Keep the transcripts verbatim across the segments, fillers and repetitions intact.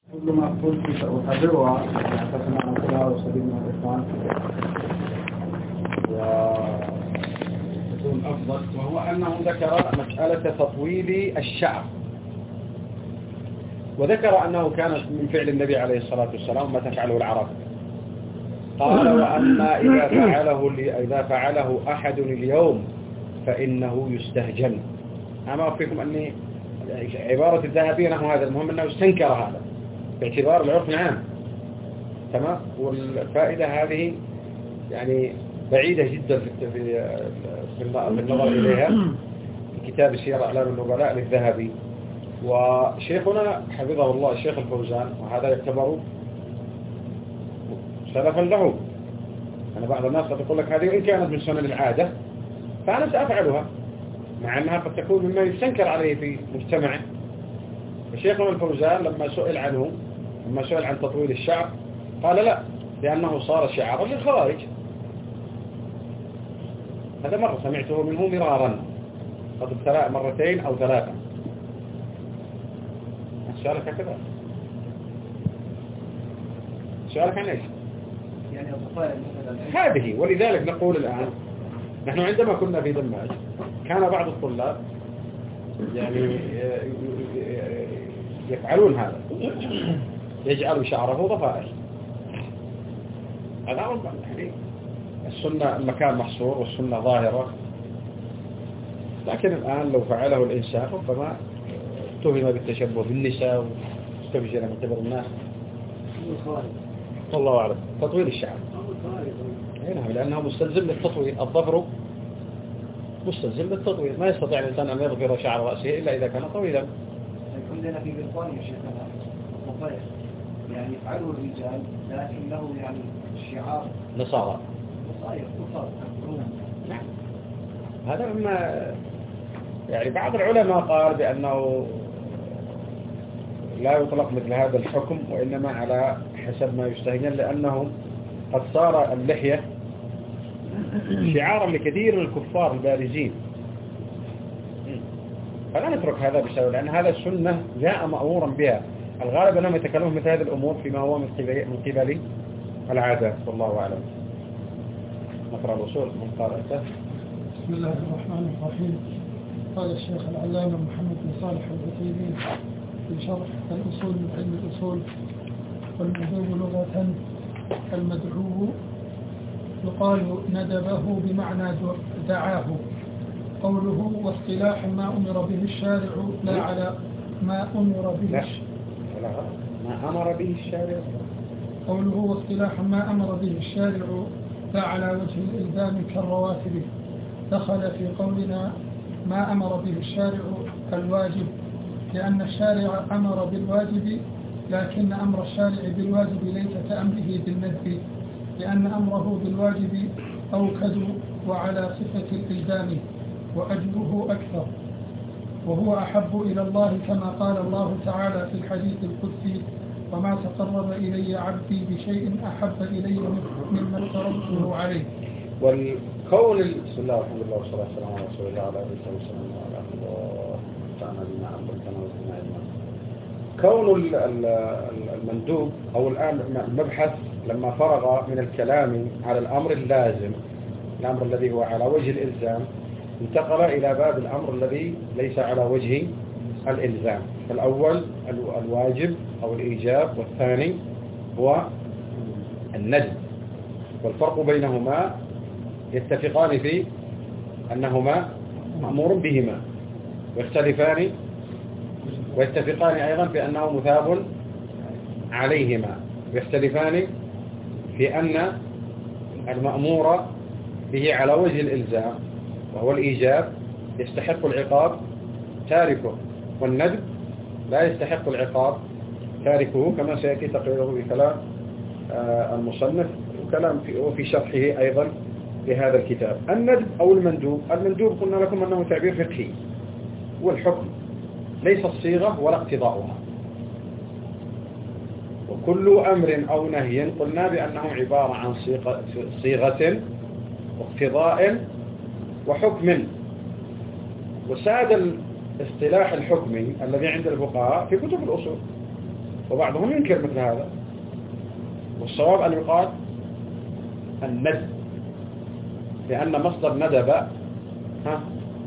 كل ما قلت سأحررها حدثنا عن الله وسبيل من الإخوان وتكون أفضل، وهو أنه ذكر مسألة تطويل الشعر، وذكر أنه كان من فعل النبي عليه الصلاة والسلام ما تفعله العرب. قال: وأما إذا فعله إذا فعله أحد اليوم فإنه يستهجن. أما أخفيكم أني عبارة الذهبي نحو هذا، المهم أنه استنكر هذا باعتبار العرف العام. تمام. والفائدة هذه يعني بعيدة جدا في في النظر إليها في كتاب سير أعلام النبلاء للذهبي. وشيخنا حفظه الله الشيخ الفوزان، وهذا يعتبر سلفا له. أنا بعض الناس قد يقول لك هذه وإن كانت من سنن العادة فأنا سأفعلها، مع أنها قد تكون مما يستنكر عليه في مجتمعه. الشيخنا الفوزان لما سئل عنه لما سئل عن تطويل الشعر قال لا، لأنه صار شعارا للخوارج. هذا مرة سمعته منه مرارا، قد ابتلى مرتين أو ثلاثة. سؤالك هكذا؟ سؤالك عن ايش؟ يعني الصفائح هذه. ولذلك نقول الآن نحن عندما كنا في دماج كان بعض الطلاب يعني يفعلون هذا، يجعلوا شعره ضفائر. هذا يعني السنة المكان محصور والسنة ظاهرة، لكن الآن لو فعله الإنسان ربما اتهم بالتشبه بالنساء واستبجل من قبل الناس. والله أعلم. تطويل الشعر نعم، لأنه مستلزم للتطويل. الظفر مستلزم للتطويل، ما يستطيع الإنسان أن يظفر شعر رأسه إلا إذا كان طويلا. عندنا في بريطانيا يا شيخنا الصفائح يعني يفعله الرجال، لكن له يعني شعار نصارى. نصارى نصارى نعم. هذا مما يعني بعض العلماء قال بأنه لا يطلق مثل هذا الحكم، وإنما على حسب ما يستهجن، لأنه قد صار اللحية شعارا لكثير من الكفار البارزين. فلا نترك هذا بسبب، لأن هذا السنة جاء مأمورا بها. الغالب أنهم يتكلمون مثل هذه الأمور فيما هو من قبل من قبل العادة. والله أعلم. نقرأ الوصول من قارئته. بسم الله الرحمن الرحيم. قال الشيخ العلامة محمد بن صالح العثيمين في شرح الأصول من علم الأصول: والمندوب لغة المدعو يقال ندبه بمعنى دعاه. قوله واصطلاح ما أمر به الشارع لا على ما أمر به لا ما أمر به الشارع. قوله واصطلاح ما أمر به الشارع لا على وجه الإلزام كالرواتب دخل في قولنا ما أمر به الشارع الواجب، لأن الشارع أمر بالواجب، لكن أمر الشارع بالواجب ليس كأمره بالندب، لأن أمره بالواجب أوكد وعلى صفة الإلزام وأجره أكثر، وهو أحب إلى الله كما قال الله تعالى في الحديث القدسي: وما تقرب إلي عبدي بشيء أحب إلي مما افترضته عليه. والقول بسم الله والحمد لله والصلاة والسلام على رسول الله وعلى آله وصحبه وعلى الله تعالى بنا عبد الكمال كون المندوب أو الآن المبحث لما فرغ من الكلام على الأمر اللازم، الأمر الذي هو على وجه الإلزام، انتقل إلى باب الأمر الذي ليس على وجه الإلزام. فالأول الواجب أو الإيجاب، والثاني هو الندب. والفرق بينهما يتفقان في أنهما مأمور بهما، ويختلفان ويتفقان أيضا في أنه مثاب عليهما، ويختلفان في أن المأمور به على وجه الإلزام وهو الإيجاب يستحق العقاب تاركه، والندب لا يستحق العقاب تاركه، كما سيأتي تقريره بكلام المصنف وكلام في وفي شرحه أيضا في هذا الكتاب. الندب أو المندوب، المندوب قلنا لكم أنه تعبير فقهي، والحكم ليس الصيغة ولا اقتضاؤها. وكل أمر أو نهي قلنا بأنه عبارة عن صيغة واقتضاء وحكم. وساد الاصطلاح الحكمي الذي عند الفقهاء في كتب الأصول، وبعضهم ينكر مثل هذا. والصواب أن يقال الندب، لأن مصدر ندب ها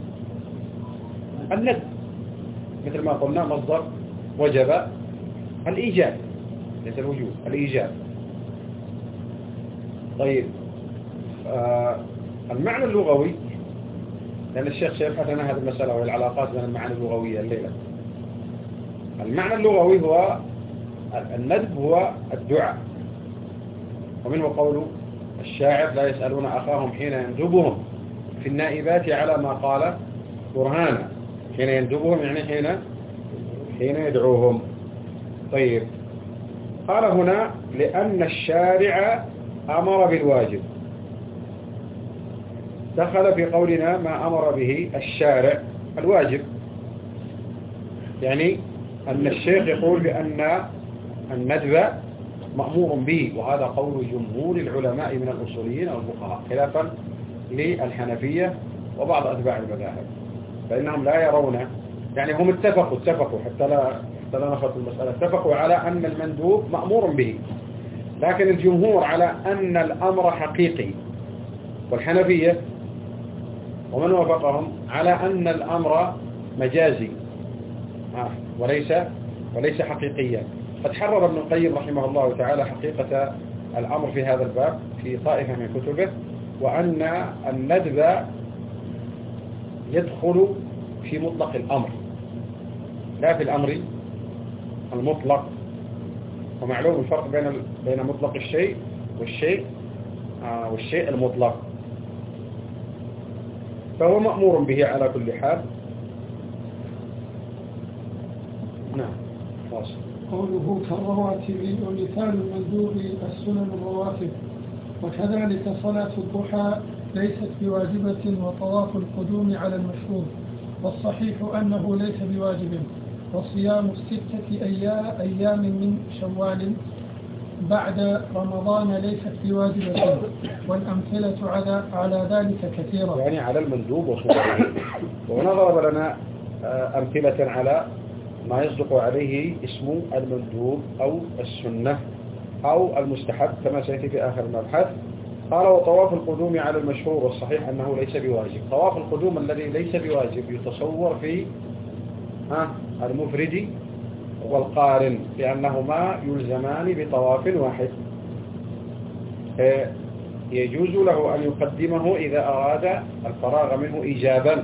الندب، مثل ما قلنا مصدر وجب الإيجاب، ليس الوجوب، الإيجاب. طيب آه المعنى اللغوي، لأن الشيخ سيبحث عن هذه المسألة وهي العلاقات بين المعاني اللغوية الليلة. المعنى اللغوي هو الندب، هو الدعاء، ومنه قول الشاعر: لا يسألون أخاهم حين يندبهم في النائبات على ما قال برهانا. حين يندبهم يعني حين حين يدعوهم. طيب قال هنا: لأن الشارع أمر بالواجب. دخل في قولنا ما أمر به الشارع الواجب، يعني أن الشيخ يقول بأن الندب مأمور به، وهذا قول جمهور العلماء من الأصوليين والفقهاء، خلافا للحنفية وبعض أتباع المذاهب، فإنهم لا يرون، يعني هم اتفقوا اتفقوا حتى لا حتى لا نخلط المسألة، اتفقوا على أن المندوب مأمور به، لكن الجمهور على أن الأمر حقيقي، والحنفية ومن وافقهم على أن الأمر مجازي وليس وليس حقيقيا. قد حرر ابن القيم رحمه الله تعالى حقيقة الأمر في هذا الباب في طائفة من كتبه، وأن الندب يدخل في مطلق الأمر لا في الأمر المطلق. ومعلوم الفرق بين بين مطلق الشيء والشيء آه والشيء المطلق، فهو مأمور به على كل حال. نعم. واصل. قوله كالرواتب، ومثال المندوب السنن الرواتب. وكذلك صلاة الضحى ليست بواجبة، وطواف القدوم على المشهور، والصحيح أنه ليس بواجب. وصيام الستة أيام من شوال بعد رمضان ليست بواجبة، والأمثلة على على ذلك كثيرة، يعني على المندوب وصوره. ونضرب لنا أمثلة على ما يصدق عليه اسم المندوب أو السنة أو المستحب كما سيأتي في آخر المبحث. قال: وطواف القدوم على المشهور، والصحيح أنه ليس بواجب. طواف القدوم الذي ليس بواجب يتصور في ها المفرد والقارن، لأنهما يلزمان بطواف واحد، يجوز له أن يقدمه إذا أراد الفراغ منه إيجابا،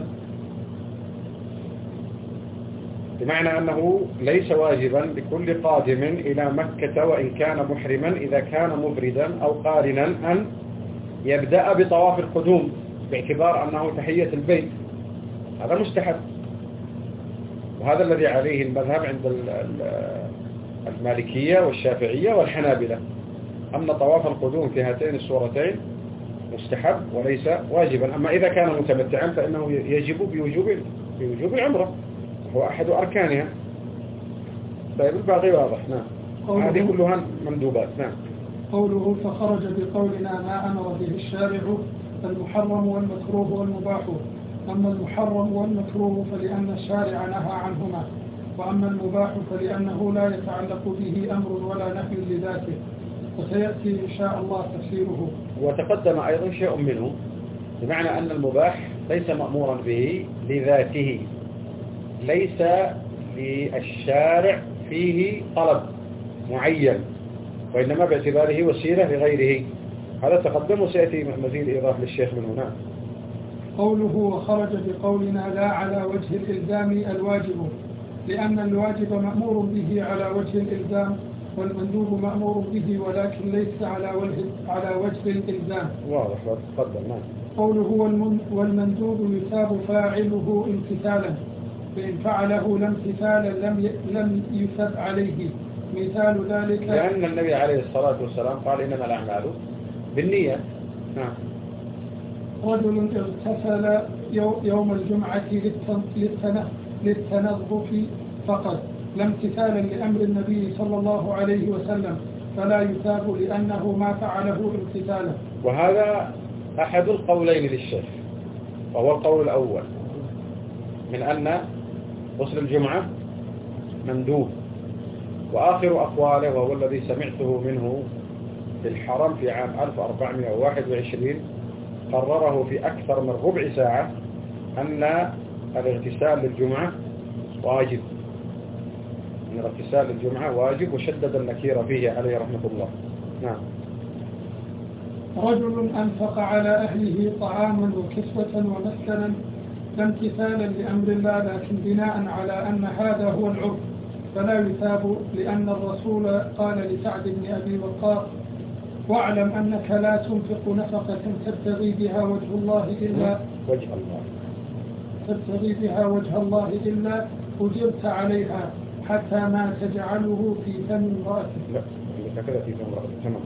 بمعنى أنه ليس واجبا لكل قادم إلى مكة وإن كان محرما إذا كان مفردا أو قارنا أن يبدأ بطواف القدوم، باعتبار أنه تحية البيت، هذا مستحب. وهذا الذي عليه المذهب عند المالكية والشافعية والحنابلة، أن طواف القدوم في هاتين الصورتين مستحب وليس واجبا. أما إذا كان متمتعا فإنه يجب بوجوب بوجوب العمرة، هو أحد أركانها. طيب الباقي واضح. نعم. هذه كلها مندوبات. نعم. قوله فخرج بقولنا ما أمر به الشارع المحرم والمكروه والمباح. أما المحرم والمكروه فلأن الشارع نهى عنهما، وأما المباح فلأنه لا يتعلق به أمر ولا نهي لذاته، وسيأتي إن شاء الله تفسيره. وتقدم أيضا شيء منه، بمعنى أن المباح ليس مأمورا به لذاته، ليس للشارع فيه طلب معين، وإنما باعتباره وسيلة لغيره. هذا تقدم وسيأتي مزيد إضافة للشيخ من هنا. قوله وخرج بقولنا لا على وجه الإلزام الواجب، لأن الواجب مأمور به على وجه الإلزام، والمندوب مأمور به ولكن ليس على وجه على وجه الإلزام. واضح. تقدم. نعم. قوله والمندوب يثاب فاعله امتثالا، فإن فعله لا امتثالا لم لم يثاب عليه. مثال ذلك لأن النبي عليه الصلاة والسلام قال إنما الأعمال بالنية. نعم. رجل اغتسل يوم الجمعة للتنظف فقط، لا امتثالا لأمر النبي صلى الله عليه وسلم، فلا يثاب لأنه ما فعله امتثالا. وهذا أحد القولين للشيخ، وهو القول الأول من أن غسل الجمعة مندوب، وآخر أقواله وهو الذي سمعته منه في الحرم في عام ألف وأربعمائة وواحد وعشرين قرره في أكثر من ربع ساعة أن الاغتسال للجمعة واجب، أن الاغتسال للجمعة واجب، وشدد النكير فيه عليه رحمة الله. نعم. رجل أنفق على أهله طعاما وكسوة ومسكنا لا امتثالا لأمر الله لكن بناء على أن هذا هو العرف فلا يثاب، لأن الرسول قال لسعد بن أبي وقاص: واعلم أنك لا تنفق نفقة تبتغي بها وجه الله إلا وجه الله تبتغي بها وجه الله إلا أجرت عليها حتى ما تجعله في فم امرأتك. لا، هكذا في فم امرأتك. تمام.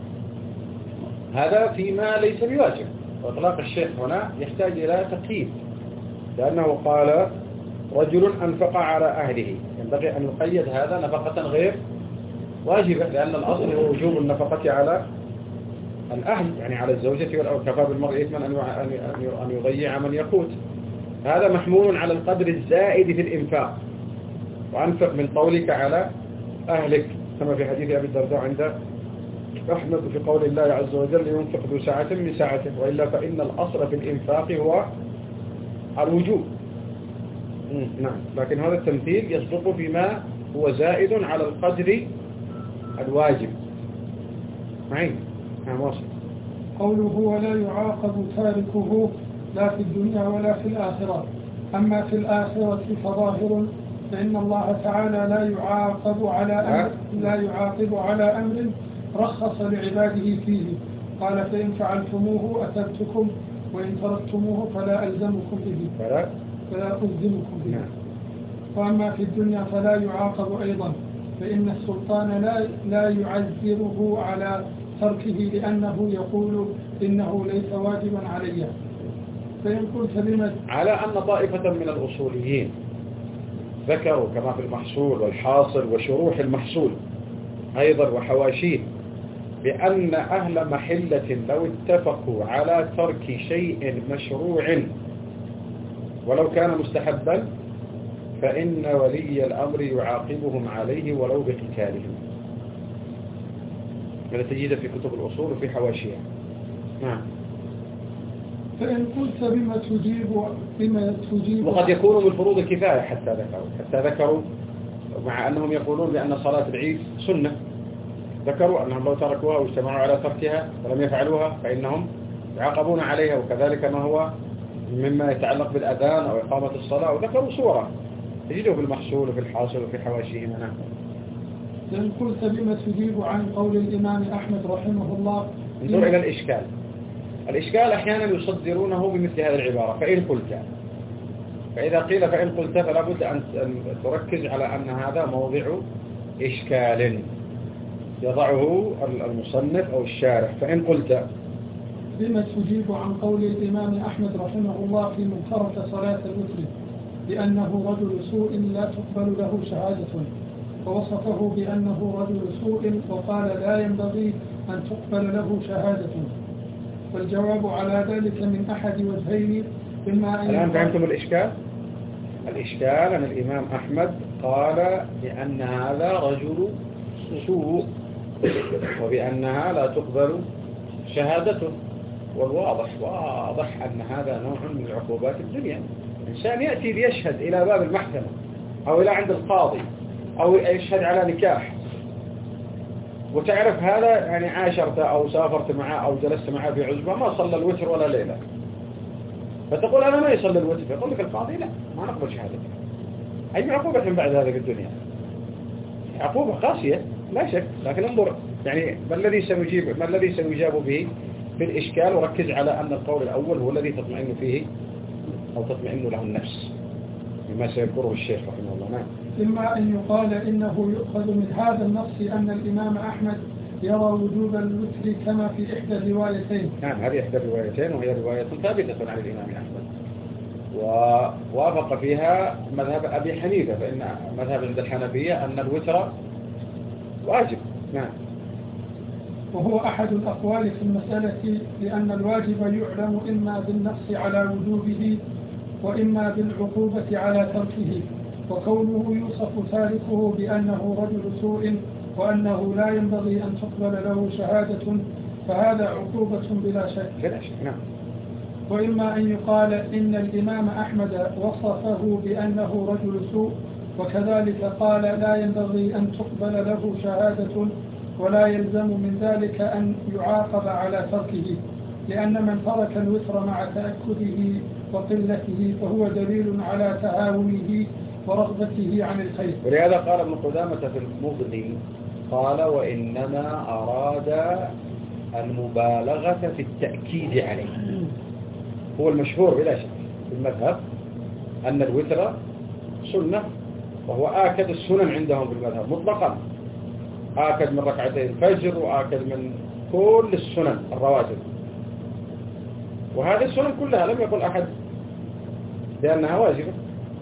هذا فيما ليس بواجب، وإطلاق الشيخ هنا يحتاج إلى تقييد، لأنه قال رجل أنفق على أهله، ينبغي أن يقيد هذا نفقة غير واجبة، لأن الأصل هو وجوب النفقة على الأهل، يعني على الزوجة والأولاد. كفى بالمرء إثما أن يضيع من يقوت. هذا محمول على القدر الزائد في الإنفاق، وأنفق من قولك على أهلك كما في حديث أبي الدرداء عند أحمد في قول الله عز وجل: ينفق ذو ساعة من ساعته، وإلا فإن الأصل في الإنفاق هو الوجوب. نعم، لكن هذا التمثيل يصدق فيما هو زائد على القدر الواجب. معين. نعم، واصل. قوله: ولا يعاقب تاركه لا في الدنيا ولا في الآخرة. أما في الآخرة فظاهر، فإن الله تعالى لا يعاقب على أمر لا يعاقب على أمر رخص لعباده فيه. قال: فإن فعلتموه أثبتكم، وإن تركتموه فلا ألزمكم به فلا, فلا ألزمكم به. وأما في الدنيا فلا يعاقب أيضا، فإن السلطان لا لا يعذره على تركه، لأنه يقول إنه ليس واجبا علي. فإن قلت لماذا؟ على أن طائفة من الأصوليين ذكروا كما في المحصول والحاصل وشروح المحصول أيضا وحواشيه بأن أهل محلة لو اتفقوا على ترك شيء مشروع ولو كان مستحبا فإن ولي الأمر يعاقبهم عليه ولو بقتالهم. هذا تجد في كتب الأصول وفي حواشيها. نعم. فإن قلت بما تجيب بما تجيب وقد يكون من فروض الكفاية حتى ذكروا حتى ذكروا مع أنهم يقولون بأن صلاة العيد سنة، ذكروا أنهم لو تركوها واجتمعوا على تركها ولم يفعلوها فإنهم يعاقبون عليها، وكذلك ما هو مما يتعلق بالأذان أو إقامة الصلاة، وذكروا صورة تجده في المحصول وفي الحاصل وفي حواشيهما. نعم. فإن قلت بما تجيب عن قول الإمام أحمد رحمه الله. انظر إلى الإشكال. الإشكال أحيانا يصدرونه بمثل هذه العبارة: فإن قلت. فإذا قيل فإن قلت فلا بد أن تركز على أن هذا موضع إشكال يضعه المصنف أو الشارح. فإن قلت بما تجيب عن قول الإمام أحمد رحمه الله في من ترك صلاة الوتر بأنه رجل سوء لا تقبل له شهادة، ووصفه بأنه رجل سوء وقال لا ينبغي أن تقبل له شهادة. والجواب على ذلك من أحد وجهين. إما أن الآن فهمتم الإشكال؟ الإشكال أن الإمام أحمد قال بأن هذا رجل سوء وبأنها لا تقبل شهادته، والواضح واضح أن هذا نوع من العقوبات الدنيا. إنسان يأتي ليشهد إلى باب المحكمة أو إلى عند القاضي أو يشهد على نكاح، وتعرف هذا يعني عاشرت أو سافرت معه أو جلست معه في عزبة ما صلى الوتر ولا ليلة، فتقول أنا ما يصلي الوتر، فيقول لك القاضي لا ما نقبل شهادته. أي عقوبة بعد هذا في الدنيا؟ عقوبة قاسية لا شك، لكن انظر يعني ما الذي سنجيب ما الذي سنجاب به في الإشكال، وركز على أن القول الأول هو الذي تطمئن فيه أو تطمئن له النفس مما سيذكره الشيخ رحمه الله. نعم. إما أن يقال إنه يؤخذ من هذا النص أن الإمام أحمد يرى وجوب الوتر كما في إحدى الروايتين. نعم، هذه إحدى الروايتين وهي رواية ثابتة عن الإمام أحمد، ووافق فيها مذهب أبي حنيفة، فإن مذهب عند الحنفية أن الوتر واجب. نعم. وهو أحد الأقوال في المسألة، لأن الواجب يعلم إما بالنص على وجوبه وإما بالعقوبة على تركه، وكونه يوصف تاركه بأنه رجل سوء وأنه لا ينبغي أن تقبل له شهادة فهذا عقوبة بلا شك. بلا شك نعم. وإما أن يقال إن الإمام أحمد وصفه بأنه رجل سوء وكذلك قال لا ينبغي أن تقبل له شهادة ولا يلزم من ذلك أن يعاقب على تركه، لأن من ترك الوتر مع تأكده وقلته فهو دليل على تهاونه ورغبته عن الخير. ولهذا قال ابن قدامة في المغني قال وإنما أراد المبالغة في التأكيد عليه. هو المشهور بلا شك في المذهب أن الوتر سنة، وهو آكد السنن عندهم في المذهب مطلقا، آكد من ركعتي الفجر وآكد من كل السنن الرواتب، وهذه السنن كلها لم يقل أحد بأنها واجبة،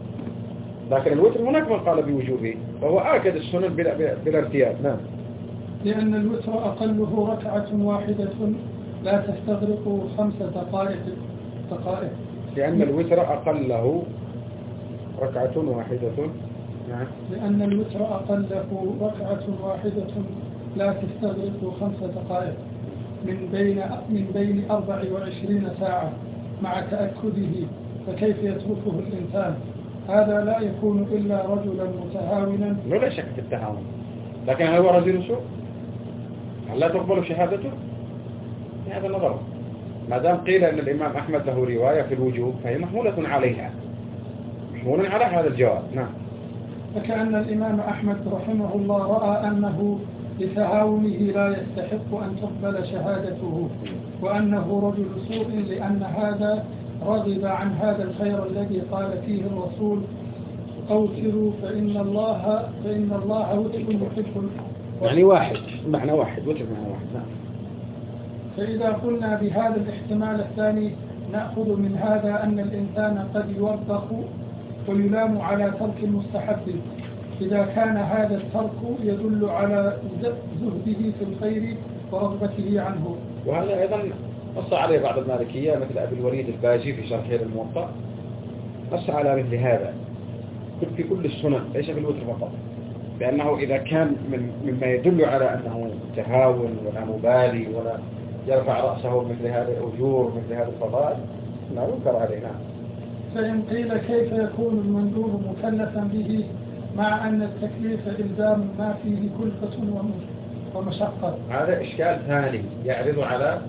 لكن الوتر هناك من قال بوجوبه، وهو آكد السنن بلا, بلا ارتياب. نعم. لأن الوتر أقله ركعة واحدة لا تستغرق خمس دقائق دقائق لأن الوتر أقله ركعة واحدة. نعم. لأن الوتر أقله ركعة واحدة لا تستغرق خمس دقائق من بين من بين أربع وعشرين ساعة مع تأكده، فكيف يتركه الإنسان؟ هذا لا يكون إلا رجلا متهاونا. لا شك في التهاون، لكن هل هو رجل سوء؟ هل لا تقبل شهادته؟ هذا نظر. ما دام قيل أن الإمام أحمد له رواية في الوجوب فهي محمولة عليها، محمول على هذا الجواب. نعم. فكأن الإمام أحمد رحمه الله رأى أنه لتهاونه لا يستحق أن تقبل شهادته، وأنه رجل سوء لأن هذا رغب عن هذا الخير الذي قال فيه الرسول أوتروا فإن الله فإن الله وتر يحب. يعني واحد معنى واحد وتر معنى واحد. نعم. فإذا قلنا بهذا الاحتمال الثاني نأخذ من هذا أن الإنسان قد يوبخ ويلام على ترك المستحب إذا كان هذا الترك يدل على زهده في الخير ورغبته عنه. وهذا أيضا نص عليه بعض المالكية مثل أبي الوليد الباجي في شرح الموطأ، نص على مثل هذا في كل السنن ليس في الوتر فقط، بأنه إذا كان من مما يدل على أنه تهاون ولا مبالي ولا يرفع رأسه مثل هذه الأجور مثل هذه الفضائل لا ينكر علينا. فإن قيل كيف يكون المندوب مكلفا به مع أن التكليف إلزام ما فيه كلفة ومشقة؟ هذا إشكال ثاني يعرض على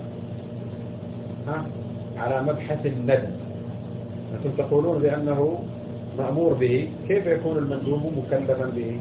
ها على مبحث الندب. أنتم تقولون بأنه مأمور به، كيف يكون المندوب مكلفا به؟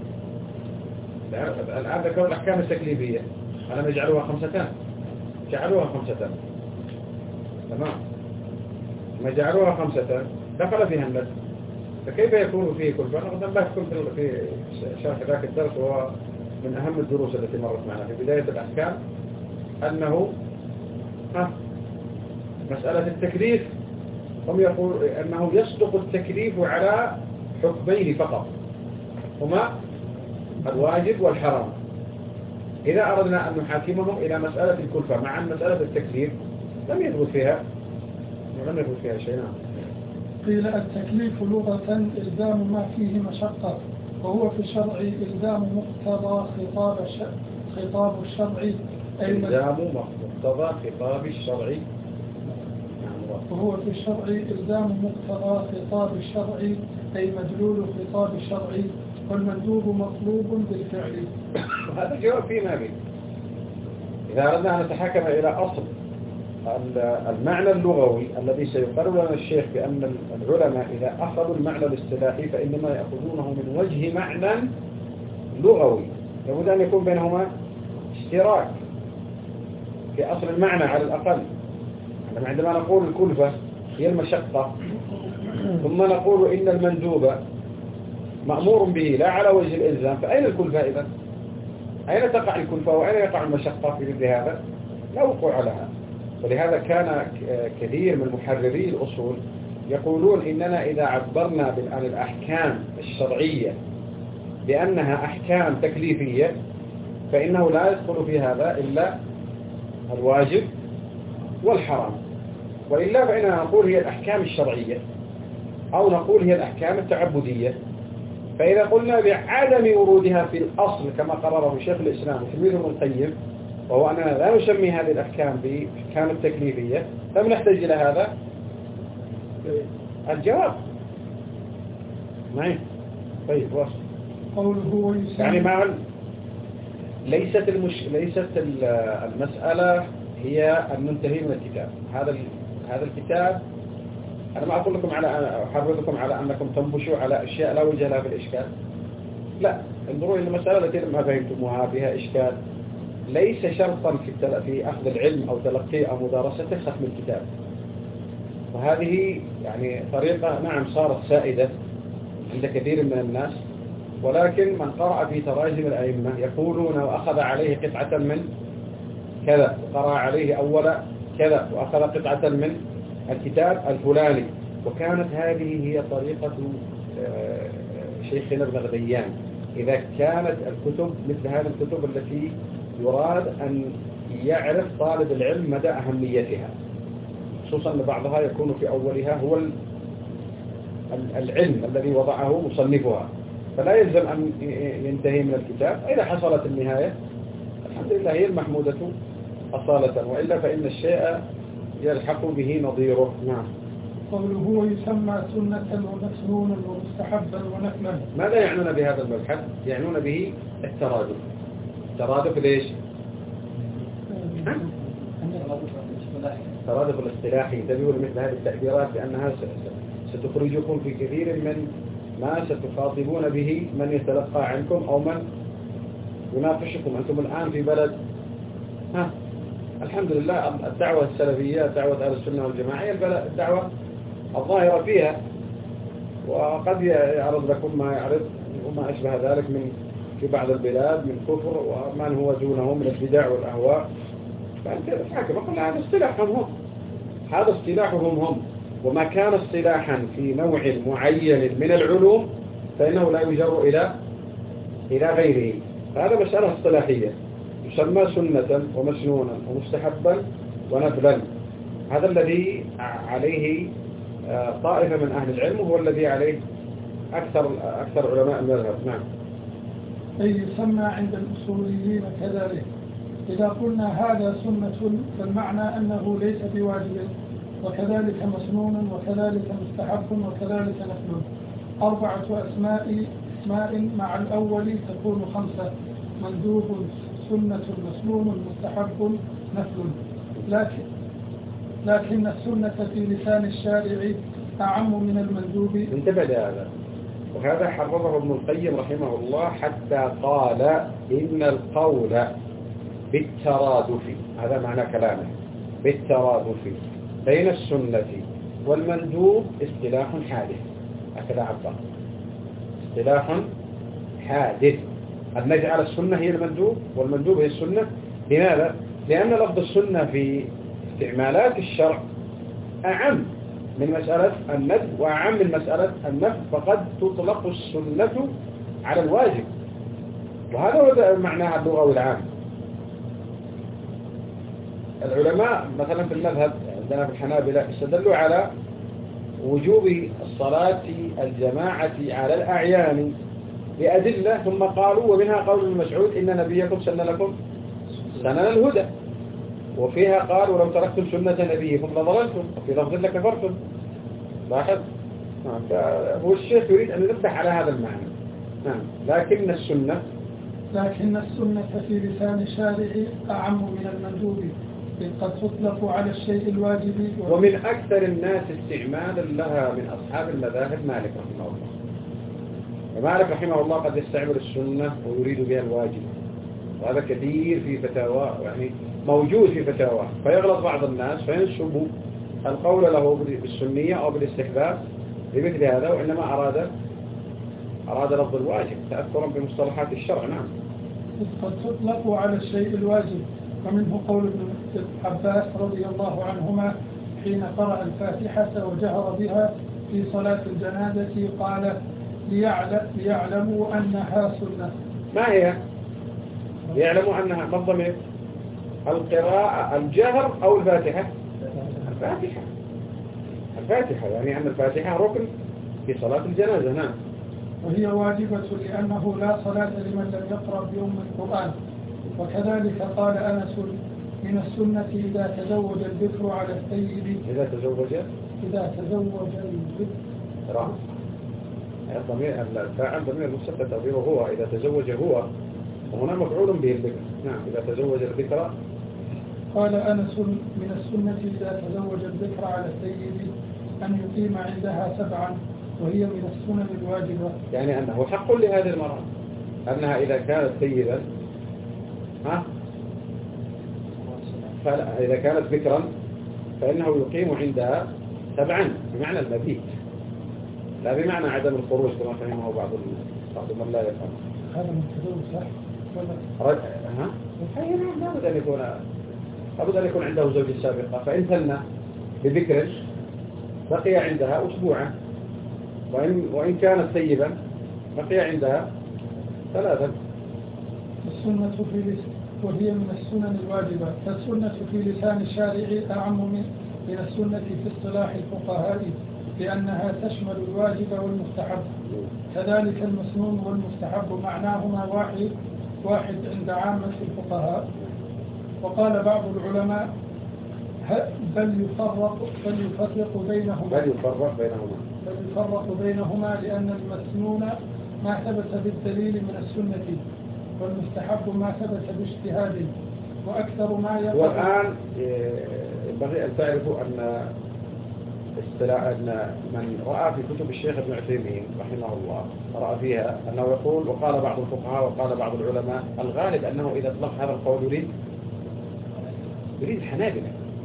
الآن ذكروا الأحكام التكليفية ألم يجعلوها خمسة؟ جعلوها خمسة، تمام. ما جعلوها خمسة دخل فيها الندب، فكيف يكون فيه كلفة؟ أنا قد نبهتكم في شرح ذاك الدرس، وهو من أهم الدروس التي مرت معنا في بداية الأحكام، أنه ها مسألة التكليف هم يقول أنه يصدق التكليف على حكمين فقط هما الواجب والحرام. إذا أردنا أن نحاكمهم إلى مسألة الكلفة مع أن مسألة التكليف لم يثبت فيها لم يثبت فيها شيء. قيل التكليف لغة إلزام ما فيه مشقة، وهو في الشرع إلزام مقتضى خطاب خطاب الشرع أي إلزام مقتضى خطاب الشرع، وهو في الشرع إلزام مقتضى خطاب الشرع أي مدلول خطاب الشرع، والمندوب مطلوب بالفعل. هذا الجواب فيه ما بيه. إذا أردنا أن نتحكم إلى أصل المعنى اللغوي الذي سيقرر لنا الشيخ بأن العلماء إذا أخذوا المعنى الاصطلاحي فإنما يأخذونه من وجه معنى لغوي، لابد أن يكون بينهما اشتراك في أصل المعنى على الأقل. عندما نقول الكلفة هي المشقة، ثم نقول إن المندوب مأمور به لا على وجه الإلزام، فأين الكلفة إذن؟ أين تقع الكلفة وأين يقع المشقة في مثل هذا؟ لا وقوع لها. ولهذا كان كثير من محرري الأصول يقولون إننا إذا عبرنا عن الأحكام الشرعية بأنها أحكام تكليفية فإنه لا يدخل في هذا إلا الواجب والحرام، وإلا فإننا نقول هي الأحكام الشرعية أو نقول هي الأحكام التعبدية، فإذا قلنا بعدم ورودها في الأصل كما قرره شيخ الإسلام وتلميذه ابن القيم، وهو أننا لا نسمي هذه الأحكام بأحكام التكليفية، فم نحتاج إلى هذا الجواب. معي؟ طيب واصل. قوله يعني مع ليست المش... ليست المسألة هي المنتهي من الكتاب. هذا ال... هذا الكتاب أنا ما أقول لكم على أحرضكم على أنكم تنبشوا على أشياء لا وجه لها في الإشكال. لا، انظروا إلى المسألة التي ما فهمتموها بها إشكال. ليس شرطا في التل... في أخذ العلم أو تلقيه أو مدارسته ختم الكتاب. وهذه يعني طريقة نعم صارت سائدة عند كثير من الناس، ولكن من قرأ في تراجم الأئمة يقولون وأخذ عليه قطعة من كذا وقرأ عليه أول كذا وأخذ قطعة من الكتاب الفلاني. وكانت هذه هي طريقة شيخنا ابن غديان إذا كانت الكتب مثل هذه الكتب التي يراد أن يعرف طالب العلم مدى أهميتها، خصوصا أن بعضها يكون في أولها هو العلم الذي وضعه مصنفها، فلا يلزم أن ينتهي من الكتاب. إذا حصلت النهاية الحمد لله هي المحمودة أصالة، وإلا فإن الشيء يلحق به نظيره. نعم. قوله يسمى سنة ومسنونا ومستحبا ونفلا. ماذا يعنون بهذا المبحث؟ يعنون به الترادف. الترادف ليش؟ الترادف الاصطلاحي. انتبهوا لمثل هذه التعبيرات لأنها ستخرجكم في كثير من ما ستخاطبون به من يتلقى عنكم أو من يناقشكم. أنتم الآن في بلد ها الحمد لله الدعوة السلفية دعوة أهل السنة والجماعة هي الدعوة الظاهرة فيها، وقد يعرض لكم ما يعرض وما أشبه ذلك من في بعض البلاد من كفر ومن هو دونه من البدع والأهواء. فأنت تحكم أقول هذا اصطلاحهم هم هذا اصطلاحهم هم وما كان اصطلاحا في نوع معين من العلوم فإنه لا يجر إلى إلى غيره. هذا مسألة اصطلاحية يسمى سنة ومسنونا ومستحبا ونفلا. هذا الذي عليه طائفة من أهل العلم وهو الذي عليه أكثر أكثر علماء المذهب. نعم. أي يسمى عند الأصوليين كذلك. إذا قلنا هذا سنة فالمعنى أنه ليس بواجب، وكذلك مسنون وكذلك مستحب وكذلك نفل. أربعة أسماء أسماء مع الأول تكون خمسة: مندوب، سنة، مسنون، مستحب، نفل. لكن لكن السنة في لسان الشارع أعم من المندوب. انتبه لهذا، وهذا حرره ابن القيم رحمه الله حتى قال إن القول بالترادف، هذا معنى كلامه، بالترادف بين السنة والمندوب اصطلاح حادث. هكذا عبر اصطلاح حادث أن نجعل السنة هي المندوب والمندوب هي السنة. لماذا؟ لأن لفظ السنة في استعمالات الشرع أعم من مسألة الندب وأعم من مسألة النفل، فقد تطلق السنة على الواجب، وهذا هو معناها اللغوي العام. العلماء مثلا في المذهب عندنا في الحنابلة استدلوا على وجوب الصلاة الجماعة على الأعيان بأدلة، ثم قالوا ومنها قول ابن مسعود إن نبيكم سن لكم سنن الهدى، وفيها قال ولو تركتم سنة نبيكم لضللتم، وفي لفظ لكفرتم. لاحظ. هو الشيخ يريد أن ينبه على هذا المعنى. نعم. لكن السنة لكن السنة في لسان الشارع أعم من المندوب، قد تطلق على الشيء الواجب. ومن أكثر الناس استعمالا لها من أصحاب المذاهب مالك رحمه الله. ومالك رحمه الله قد يستعمل السنة ويريد بها الواجب، وهذا كثير في فتاوى، يعني موجود في فتاوى، فيغلط بعض الناس فينسب القول له بالسنية أو بالاستحباب لمثل هذا، وإنما أراد أراد لفظ الواجب تأثرا بمصطلحات الشرع. نعم. قد تطلق على الشيء الواجب، ومنه قول ابن عباس رضي الله عنهما حين قرأ الفاتحة وجهر بها في صلاة الجنازة قال ليعلم ليعلموا أنها سنة. ما هي؟ ليعلموا أنها ما الضمير؟ القراءة الجهر أو الفاتحة؟ الفاتحة. الفاتحة يعني أن الفاتحة ركن في صلاة الجنازة. نعم. وهي واجبة لأنه لا صلاة لمن لم يقرأ بأم القرآن. وكذلك قال أنس من السنة إذا تزوج البكر على السيد إذا تزوج إذا تزوج البكر راه الضمير الفاعل ضمير مستتر تقديره هو إذا تزوج هو وهنا مفعول به البكر. نعم إذا تزوج البكر. قال أنس من السنة إذا تزوج البكر على السيد أن يقيم عندها سبعا وهي من السنن الواجبة. يعني أنه حق لهذه المرأة أنها إذا كانت سيدا ها فإذا كانت بكرا فإنه يقيم عندها سبعا بمعنى المبيت لا بمعنى عدم الخروج كما فهمه بعض بعض من لا يفهم. هذا من تزوج صح ولا رد... ها لا بد أن يكون لابد أن يكون عنده زوج سابقة. فإن ثنى بذكر بقي عندها أسبوعا وإن, وإن كانت سيبا بقي عندها ثلاثا. السنة في لسان وهي من السنن الواجبة. فالسنة في لسان الشارع أعم من من السنة في اصطلاح الفقهاء لأنها تشمل الواجب والمستحب. كذلك المسنون والمستحب معناهما واحد واحد عند عامة الفقهاء. وقال بعض العلماء بل يفرق بل يفرق بينهما بل يفرق بينهما بل يفرق بينهما لأن المسنون ما ثبت بالدليل من السنة والمستحب ما ثبت باجتهاد. وأكثر ما يقول والآن ينبغي أن تعرفوا أن اصطلاح أن من رأى في كتب الشيخ ابن عثيمين رحمه الله رأى فيها أنه يقول وقال بعض الفقهاء وقال بعض العلماء الغالب أنه إذا اطلق هذا القول يريد يريد الحنابلة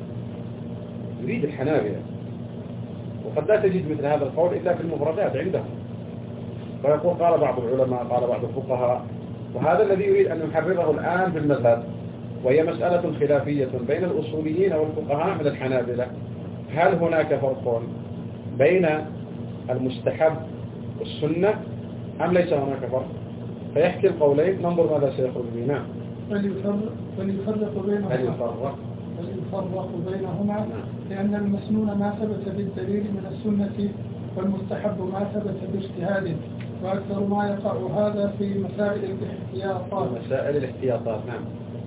يريد الحنابلة وقد لا تجد مثل هذا القول إلا في المفردات عندهم. فيقول قال بعض العلماء قال بعض الفقهاء وهذا الذي يريد أن يحرره الآن في المذهب وهي مسألة خلافية بين الأصوليين والفقهاء من الحنابلة. هل هناك فرق بين المستحب والسنة أم ليس هناك فرق؟ فيحكي القولين ننظر ماذا سيخرج بنا. فليفرق بينهما هل يفرق فليفرق بينهما لأن المسنون ما ثبت بالدليل من السنة والمستحب ما ثبت باجتهاد. وأكثر ما يقع هذا في مسائل الاحتياطات مسائل الاحتياطات نعم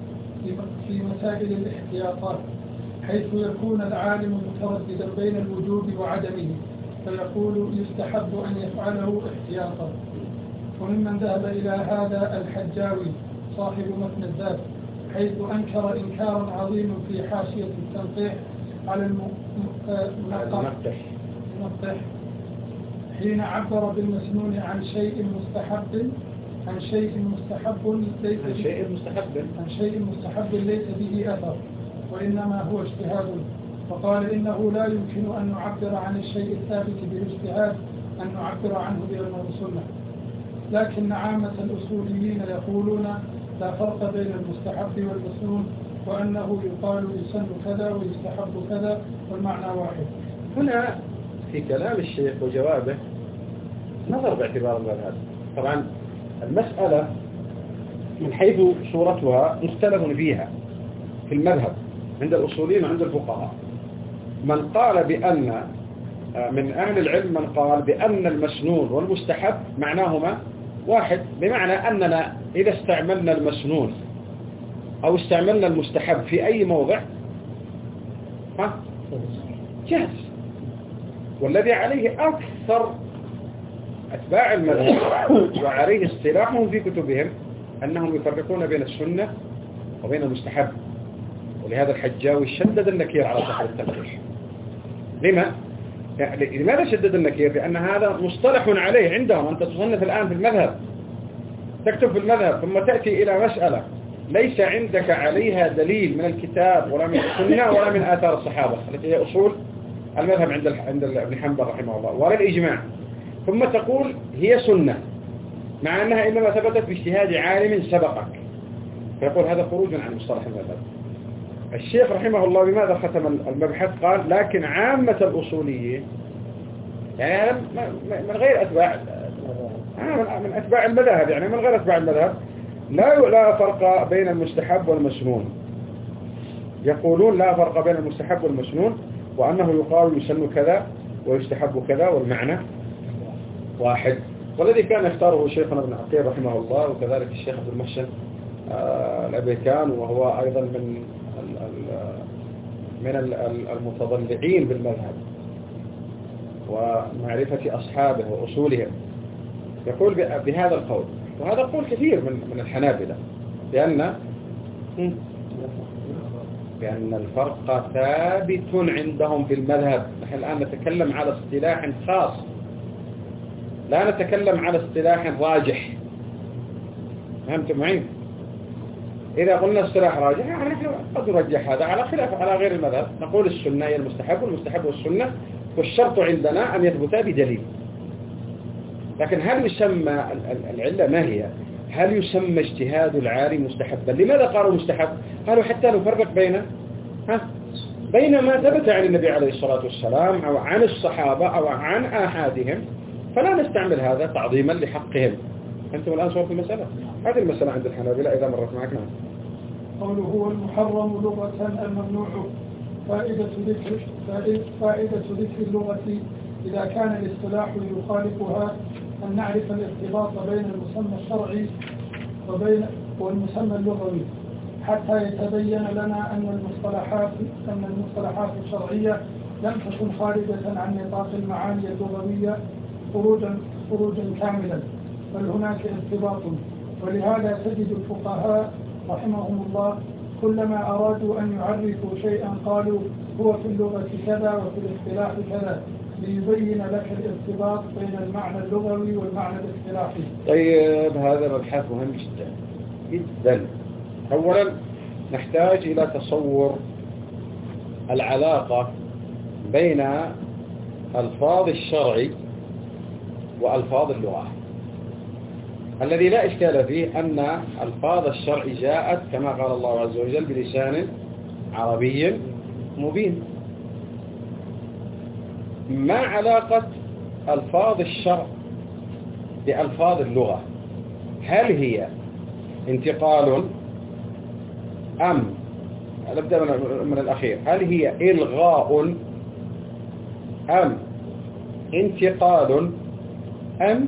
في مسائل الاحتياطات حيث يكون العالم مترددا بين الوجوب وعدمه فيقول يستحب أن يفعله احتياطا. وممن ذهب إلى هذا الحجاوي صاحب متن الذات حيث أنكر إنكارا عظيما في حاشية التنقيح على المنقح حين عبر بالمسنون عن شيء مستحب عن شيء مستحب ليس عن شيء مستحب عن شيء مستحب ليس به أثر وإنما هو اجتهاد. فقال إنه لا يمكن أن نعبر عن الشيء الثابت بالاجتهاد أن نعبر عنه بأنه سنة. لكن عامة الأصوليين يقولون لا فرق بين المستحب والمسنون وأنه يقال يسن كذا ويستحب كذا والمعنى واحد. هنا في كلام الشيخ وجوابه نظر باعتبار المذهب. طبعا المسألة من حيث صورتها مختلف فيها في المذهب عند الأصوليين وعند الفقهاء. من قال بأن من أهل العلم من قال بأن المسنون والمستحب معناهما واحد بمعنى أننا إذا استعملنا المسنون أو استعملنا المستحب في أي موضع ها جاهز. والذي عليه أكثر أتباع المذهب وعليه اصطلاحهم في كتبهم أنهم يفرقون بين السنة وبين المستحب. ولهذا الحجاوي شدد النكير على صاحب التنقيح. لما؟ يعني لماذا شدد النكير؟ لأن هذا مصطلح عليه عندهم. أنت تصنف الآن في المذهب تكتب في المذهب ثم تأتي إلى مسألة ليس عندك عليها دليل من الكتاب ولا من السنة ولا من آثار الصحابة التي هي أصول المذهب عند عند ابن حنبل رحمه الله ولا الإجماع، ثم تقول هي سنة مع أنها إنما ثبتت باجتهاد عالم سبقك، فيقول هذا خروج عن مصطلح المذهب. الشيخ رحمه الله بماذا ختم المبحث؟ قال لكن عامة الأصوليين يعني من غير أتباع من أتباع المذهب يعني من غير أتباع المذهب لا لا فرق بين المستحب والمسنون. يقولون لا فرق بين المستحب والمسنون وأنه يقال يسن كذا ويستحب كذا والمعنى واحد. والذي كان يختاره شيخنا ابن عقيل رحمه الله، وكذلك الشيخ عبد المحسن الأبيكان، وهو أيضا من من المتضلعين بالمذهب ومعرفة أصحابه وأصولهم، يقول بهذا القول، وهذا قول كثير من من الحنابلة، لأن بأن الفرق ثابت عندهم في المذهب. نحن الآن نتكلم على اصطلاح خاص، لا نتكلم على اصطلاح راجح. فهمتم معي؟ إذا قلنا اصطلاح راجح يعني نحن قد نرجح هذا على خلاف على غير المذهب، نقول السنة هي المستحب والمستحب والسنة، والشرط عندنا أن يثبتا بدليل. لكن هل يسمى العلة ما هي؟ هل يسمى اجتهاد العالم مستحبا؟ لماذا قالوا مستحب؟ قالوا حتى نفرق بين ها بين ما ثبت عن النبي عليه الصلاة والسلام أو عن الصحابة أو عن آحادهم، فلا نستعمل هذا تعظيما لحقهم. أنتم الآن صورة المسألة، هذه المسألة عند الحنابلة إذا مرت معك. نعم. قوله هو المحرم لغة الممنوع. فائدة ذكر فائدة ذكر اللغة إذا كان الاصطلاح يخالفها أن نعرف الارتباط بين المسمى الشرعي وبين والمسمى اللغوي، حتى يتبين لنا أن المصطلحات أن المصطلحات الشرعية لم تكن خارجة عن نطاق المعاني اللغوية خروجا خروجا كاملا، بل هناك ارتباط. ولهذا تجد الفقهاء رحمهم الله كلما أرادوا أن يعرفوا شيئا قالوا هو في اللغة كذا وفي الاصطلاح كذا، ليبين لك الارتباط بين المعنى اللغوي والمعنى الاصطلاحي. طيب هذا مبحث مهم جدا جدا. أولا نحتاج إلى تصور العلاقة بين ألفاظ الشرع وألفاظ اللغة. الذي لا إشكال فيه أن ألفاظ الشرع جاءت كما قال الله عز وجل بلسان عربي مبين. ما علاقة ألفاظ الشرع بألفاظ اللغة؟ هل هي انتقال أم نبدأ من الأخير، هل هي إلغاء أم انتقال أم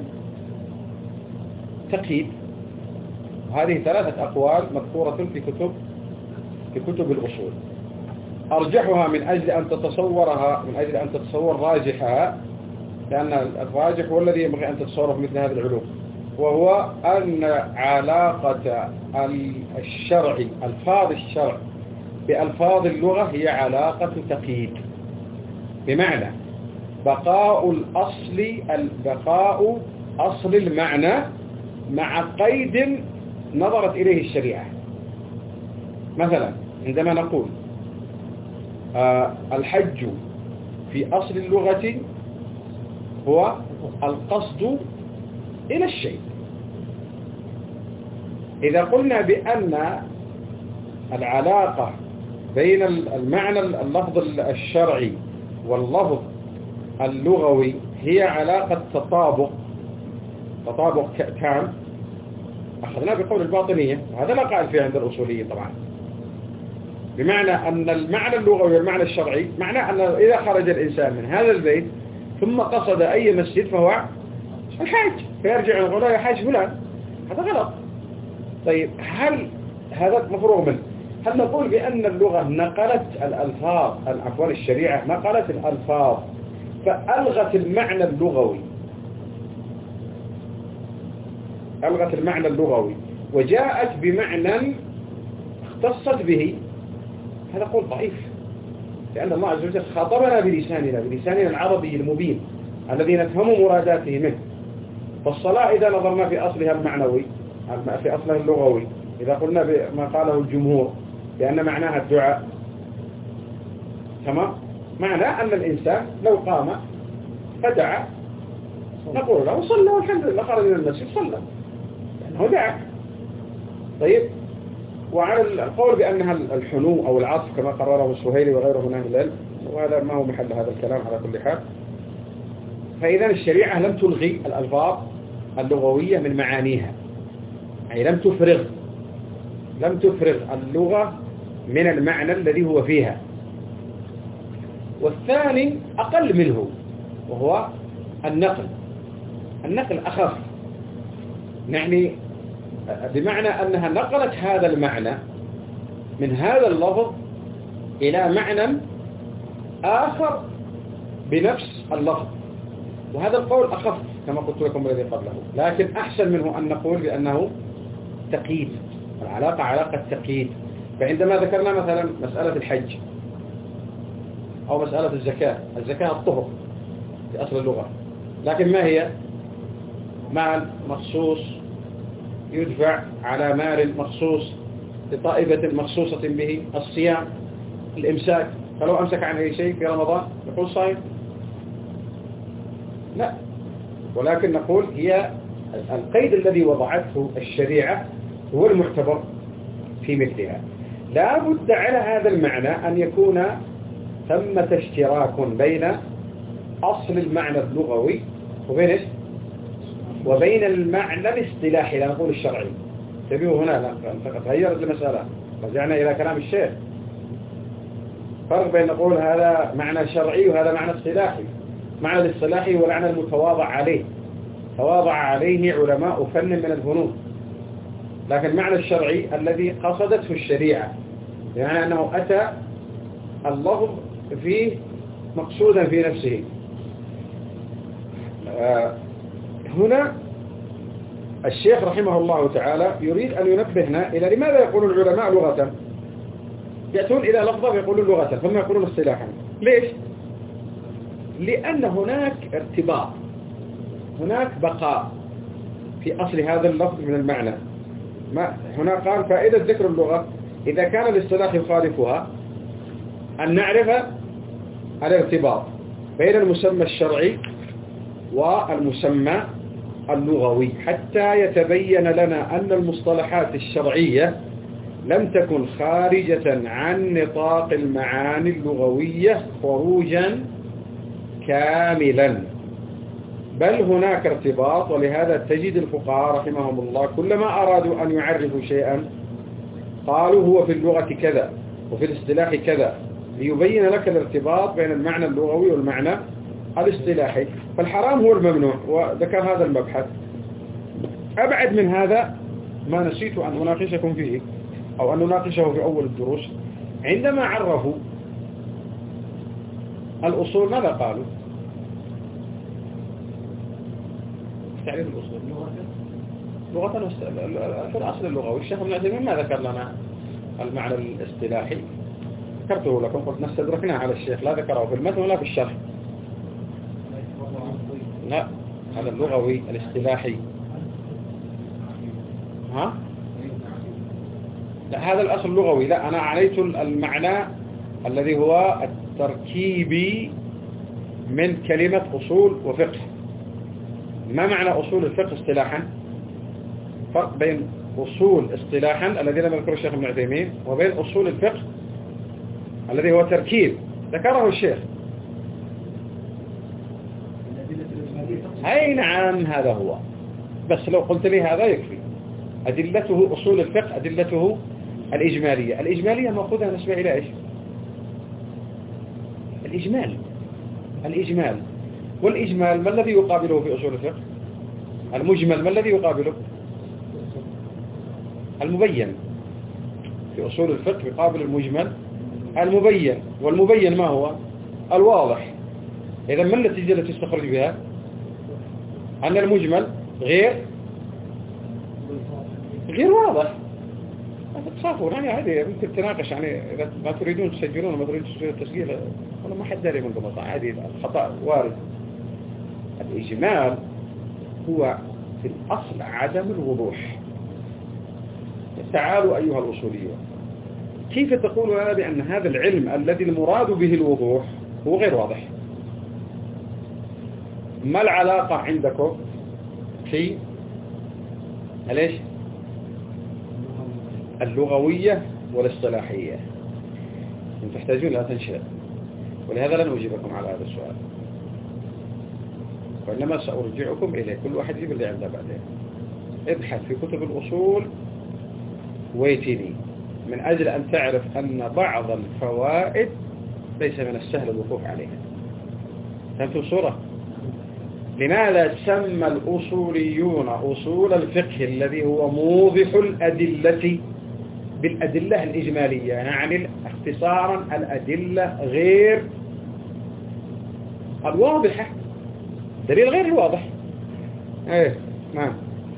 تقييد؟ هذه ثلاثة أقوال مذكورة في كتب في كتب الأصول. أرجحها من أجل أن تتصورها من أجل أن تتصور راجحها، لأن الراجح هو الذي ينبغي أن تتصوره في مثل هذه العلوم، وهو أن علاقة الشرع ألفاظ الشرع بألفاظ اللغة هي علاقة تقييد، بمعنى بقاء الأصل بقاء أصل المعنى مع قيد نظرت إليه الشريعة. مثلا عندما نقول آه الحج في أصل اللغة هو القصد إلى الشيء. إذا قلنا بأن العلاقة بين المعنى اللفظ الشرعي واللفظ اللغوي هي علاقة تطابق تطابق تام، أخذنا بقول الباطنية، وهذا لا قائل فيه عند الأصوليين طبعا، بمعنى أن المعنى اللغوي والمعنى الشرعي معنى أن إذا خرج الإنسان من هذا البيت ثم قصد أي مسجد فهو الحاج، فيرجع يقول يا حاج فلان، هذا غلط. طيب هل هذا مفروغ منه؟ هل نقول بأن اللغة نقلت الألفاظ عفوا الشريعة نقلت الألفاظ فألغت المعنى اللغوي ألغت المعنى اللغوي وجاءت بمعنى اختصت به؟ هذا قول ضعيف، لأن الله عز وجل خاطبنا بلساننا بلساننا العربي المبين الذي نفهم مراداته منه. فالصلاة إذا نظرنا في أصلها المعنوي في أصلها اللغوي، إذا قلنا بما قاله الجمهور بأن معناها الدعاء، تمام، معنى أن الإنسان لو قام فدعا نقول له صلى والحمد لله خرج من المسجد صلى لأنه دعا. طيب، وعلى القول بأنها الحنو أو العطف كما قرره السهيلي وغيره من أهل العلم، وهذا ما هو محل هذا الكلام على كل حال. فإذا الشريعة لم تلغي الألفاظ اللغوية من معانيها، أي لم تفرغ لم تفرغ اللغة من المعنى الذي هو فيها. والثاني أقل منه وهو النقل النقل أخف، يعني بمعنى أنها نقلت هذا المعنى من هذا اللفظ إلى معنى آخر بنفس اللفظ، وهذا القول أخف كما قلت لكم الذي قبله، لكن أحسن منه أن نقول بأنه تقييد، العلاقة علاقة تقييد. فعندما ذكرنا مثلا مسألة الحج أو مسألة الزكاة، الزكاة الطهر في أصل اللغة، لكن ما هي؟ مال مخصوص يدفع على مال مخصوص لطائفة مخصوصة به، الصيام، الإمساك، فلو أمسك عن أي شيء في رمضان يقول صائم؟ لا، ولكن نقول هي القيد الذي وضعته الشريعة هو المعتبر في مثلها. لا بد على هذا المعنى أن يكون ثمة اشتراك بين أصل المعنى اللغوي وبين وبين المعنى الاصطلاحي، لا نقول الشرعي. تبيه هنا تغيرت المسألة، رجعنا إلى كلام الشيخ، فرق بين نقول هذا معنى شرعي وهذا معنى اصطلاحي. معنى الاصطلاحي هو المعنى المتواضع عليه، تواضع عليه علماء فن من الفنون، لكن معنى الشرعي الذي قصدته الشريعة، يعني أنه أتى اللفظ فيه مقصودا في نفسه. هنا الشيخ رحمه الله تعالى يريد أن ينبهنا إلى لماذا يقول العلماء لغة، يأتون إلى لفظة ويقولون لغة ثم يقولون اصطلاحا. ليش؟ لأن هناك ارتباط، هناك بقاء في أصل هذا اللفظ من المعنى. ما هنا قال فائدة ذكر اللغة إذا كان الاصطلاح يخالفها أن نعرف الارتباط بين المسمى الشرعي والمسمى اللغوي، حتى يتبين لنا أن المصطلحات الشرعية لم تكن خارجة عن نطاق المعاني اللغوية خروجا كاملا، بل هناك ارتباط. ولهذا تجد الفقهاء رحمهم الله كلما أرادوا أن يعرفوا شيئا قالوا هو في اللغة كذا وفي الاصطلاح كذا، ليبين لك الارتباط بين المعنى اللغوي والمعنى الاصطلاحي. فالحرام هو الممنوع، وذكر هذا المبحث. أبعد من هذا ما نسيت أن أناقشكم فيه أو أن نناقشه في أول الدروس، عندما عرفوا الأصول ماذا قالوا؟ تعريف الأصول لغة في الأصل اللغوي. الشيخ ابن عثيمين ما ذكر لنا المعنى الاصطلاحي، ذكرته لكم، قلت نستدركنا على الشيخ، لا ذكره في المتن ولا في الشرح. لا، هذا اللغوي الاصطلاحي. ها؟ لا، هذا الأصل اللغوي. لا، أنا عنيت المعنى الذي هو التركيبي من كلمة أصول وفقه. ما معنى أصول الفقه اصطلاحا؟ فرق بين أصول اصطلاحا الذي لم يذكره الشيخ ابن عثيمين وبين أصول الفقه الذي هو تركيب ذكره الشيخ. أي نعم، هذا هو. بس لو قلت لي هذا يكفي. أدلته أصول الفقه أدلته الإجمالية. الإجمالية مأخوذها نسبة إلى إيش؟ الإجمال. الإجمال والإجمال ما الذي يقابله في أصول الفقه؟ المجمل. ما الذي يقابله؟ المبين. في أصول الفقه يقابل المجمل المبين، والمبين ما هو؟ الواضح. إذا ما النتيجة التي تستخرج بها؟ أن المجمل غير غير واضح. تخافون يعني عادي، ممكن تناقش، يعني إذا ما تريدون تسجلون وما تريدون تسجلون التسجيل ولا ما حد داري منكم، عادي، الخطأ وارد. الإجمال هو في الأصل عدم الوضوح. تعالوا أيها الأصوليون، كيف تقول لنا بأن هذا العلم الذي المراد به الوضوح هو غير واضح؟ ما العلاقة عندكم في ليش اللغوية والاصطلاحية؟ أنتم تحتاجون لا تنشئ، ولهذا لن أجيبكم على هذا السؤال، وإنما سأرجعكم إليه. كل واحد يجيب اللي عنده بعدين. ابحث في كتب الأصول ويتيني، من أجل أن تعرف أن بعض الفوائد ليس من السهل الوقوف عليها. فهمتوا الصورة؟ لماذا سمى الأصوليون أصول الفقه الذي هو موضح الأدلة بالأدلة الإجمالية، يعني اختصارا الأدلة غير الواضحة، دليل غير الواضح. ايه نعم.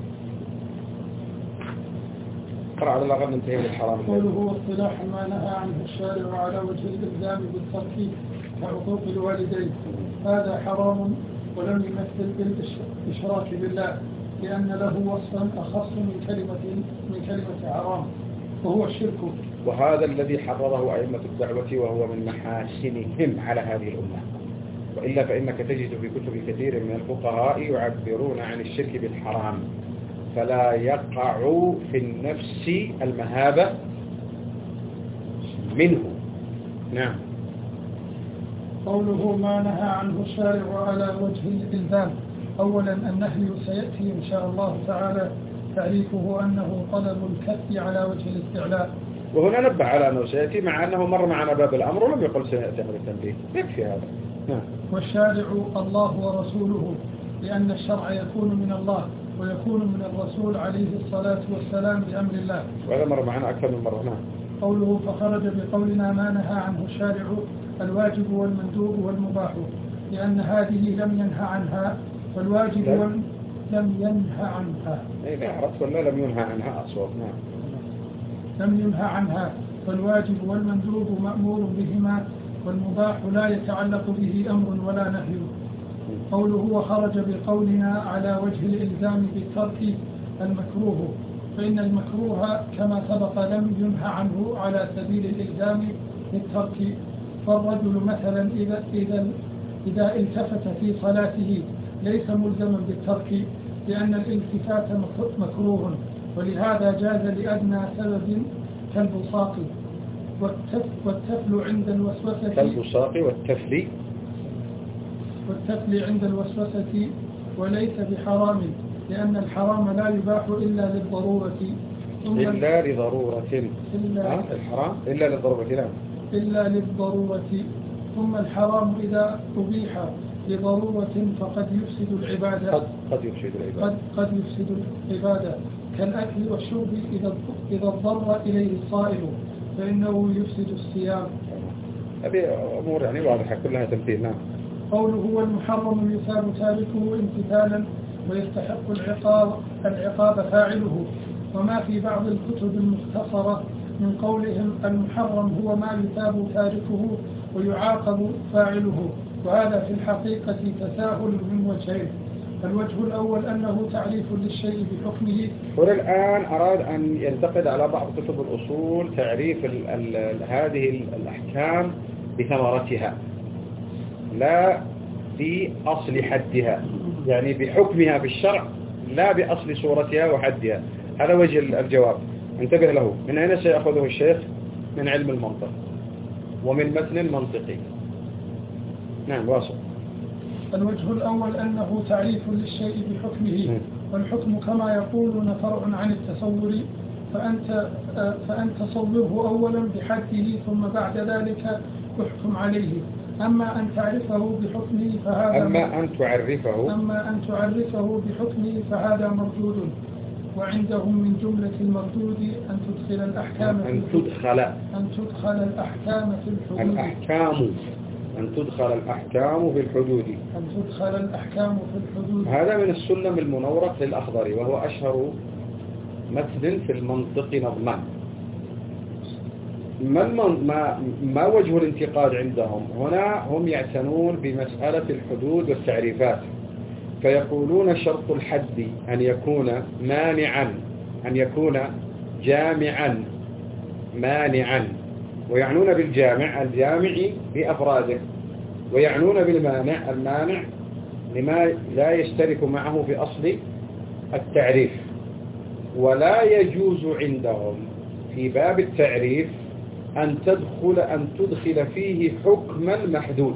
قرأ على الله قبل ننتهي من الحرام. قوله اصطلاحا ما نهى عنه الشارع على وجه الإلزام بالترك كعقوق الوالدين، هذا حرام ولم يمثل بالإشراك بالله، لأن له وصفا أخص من كلمة من كلمة حرام وهو الشرك. وهذا الذي حرره أئمة الدعوة وهو من محاسنهم على هذه الأمة، وإلا فإنك تجد في كتب كثير من الفقهاء يعبرون عن الشرك بالحرام فلا يقع في النفس المهابة منه. نعم. قوله ما نهى عنه الشارع على وجه الإلزام، أولا النهي سيأتي إن شاء الله تعالى تعريفه أنه طلب الكف على وجه الاستعلاء، وهنا نبه على أنه سيأتي مع أنه مر معنا باب الأمر ولم يقل سيأتي هذا التنبيه، يكفي هذا. نعم. والشارع الله ورسوله، لأن الشرع يكون من الله ويكون من الرسول عليه الصلاة والسلام بأمر الله، وهذا مر معنا أكثر من مرة. نعم. قوله فخرج بقولنا ما نهى عنه الشارع الواجب والمندوب والمباح، لأن هذه لم ينهى عنها، فالواجب وال... لم ينهى عنها. إيه لا عرفت ولا لم ينهى عنها أصوات. نعم. لم ينهى عنها، فالواجب والمندوب مأمور بهما، والمباح لا يتعلق به أمر ولا نهي. قوله وخرج بقولنا على وجه الإلزام بالترك المكروه، فإن المكروه كما سبق لم ينهى عنه على سبيل الإلزام بالترك. فالرجل مثلا إذا, إذا, إذا التفت في صلاته ليس ملزما بالترك، لأن الالتفات مكروه، ولهذا جاز لأدنى سبب كالبصاق والتفل عند الوسوسة كالبصاق والتفل والتفل عند الوسوسة، وليس بحرام، لأن الحرام لا يباح إلا للضرورة إلا لضرورة إلا الحرام إلا للضرورة لا إلا للضرورة. ثم الحرام إذا أبيح لضرورة فقد يفسد العبادة قد, قد يفسد العبادة قد, قد يفسد العبادة كالأكل والشرب إذا إذا اضطر إليه الصائم فإنه يفسد الصيام. هذه أمور يعني واضحة كلها تمثيل. نعم. قوله والمحرم يثاب تاركه امتثالا ويستحق العقاب العقاب فاعله، وما في بعض الكتب المختصرة من قولهم المحرم هو ما يثاب تاركه ويعاقب فاعله، وهذا في الحقيقة تساهل من وجهين. الوجه الأول أنه تعريف للشيء بحكمه. والآن أراد أن ينتقد على بعض كتب الأصول تعريف ال ال هذه الأحكام بثمرتها لا بأصل حدها، يعني بحكمها في الشرع لا بأصل صورتها وحدها. هذا وجه الجواب، انتبه له. من أين سيأخذه الشيخ؟ من علم المنطق ومن متن منطقي. نعم واصل. الوجه الأول أنه تعريف للشيء بحكمه، والحكم كما يقولون فرع عن التصور، فأنت, فأنت تصوره أولا بحده ثم بعد ذلك تحكم عليه. أما أن تعرفه بحكمه فهذا أما أن تعرفه أما أن تعرفه بحكمه فهذا مردود، وعندهم من جملة المردود أن تدخل الأحكام أن تدخل أن تدخل الأحكام في الحدود الأحكام أن تدخل الأحكام في الحدود أن تدخل الأحكام في الحدود. هذا من السلم المنورق للأخضري، وهو أشهر متن في المنطق نظما. ما, ما, ما وجه الانتقاد عندهم هنا؟ هم يعتنون بمسألة الحدود والتعريفات، فيقولون شرط الحد أن يكون مانعا، أن يكون جامعا مانعا، ويعنون بالجامع الجامع بأفراده، ويعنون بالمانع المانع لما لا يشترك معه في أصل التعريف. ولا يجوز عندهم في باب التعريف أن تدخل أن تدخل فيه حكم المحدود،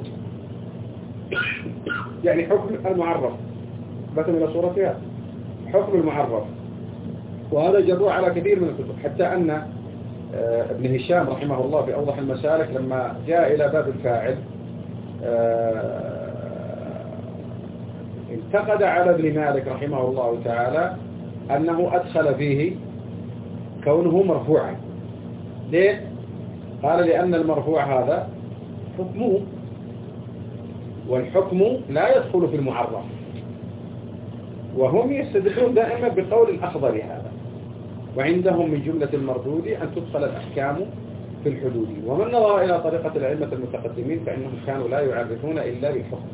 يعني حكم المعرف بس من صورتها حكم المعرف. وهذا جروه على كثير من الكتب، حتى أن ابن هشام رحمه الله في أوضح المسالك لما جاء إلى باب الفاعل انتقد على ابن مالك رحمه الله تعالى أنه أدخل فيه كونه مرفوعا. ليه؟ قال لأن المرفوع هذا حكمه، والحكم لا يدخل في المعرف، وهم يستدلون دائما بقول الأخضر هذا، وعندهم من جملة المردود أن تدخل الأحكام في الحدود. ومن نظر إلى طريقة الأئمة المتقدمين فإنهم كانوا لا يعرفون إلا بالحكم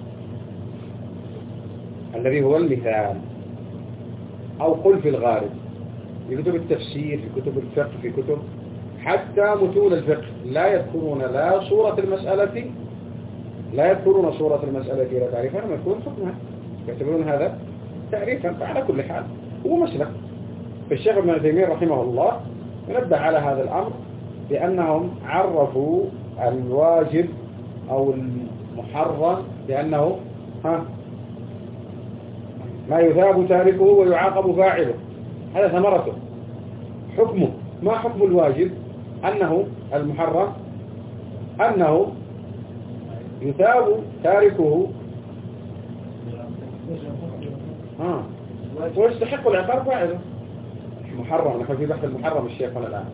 الذي هو المثال، أو قل في الغالب في كتب التفسير، في كتب الفقه، في كتب حتى متون الفقه لا يذكرون لا صورة المسألة لا يذكرون صورة المسألة ولا تعريفها، ولا يذكرون حكمها، يعتبرون هذا تعريفا. فعلى كل حال هو مسلك. فالشيخ ابن تيمية رحمه الله ينبه على هذا الأمر بأنهم عرفوا الواجب أو المحرم بأنه ها ما يثاب تاركه ويعاقب فاعله، هذا ثمرته. حكمه ما حكم الواجب؟ أنه المحرم أنه يثاب تاركه ها ويستحق العقاب فاعله. محرم، نحن في بحث المحرم الشيخ الآن.